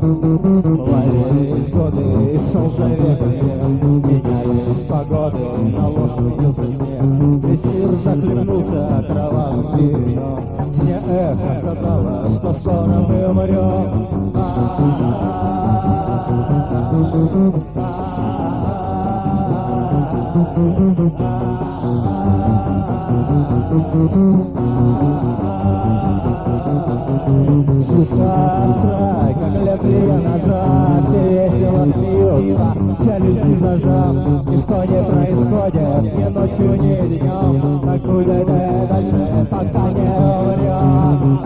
Плавились годы, и шел же век, менялись погоды, на ложь сменился снег. Весь мир захлебнулся кровавым вином. Мне эхо сказала, что скоро мы умрем. Шутка острая, как лезвие ножа, все весело смеются, челюсти зажав. Ничто не происходит ни ночью, ни днем, так будет и дальше, пока не умрем.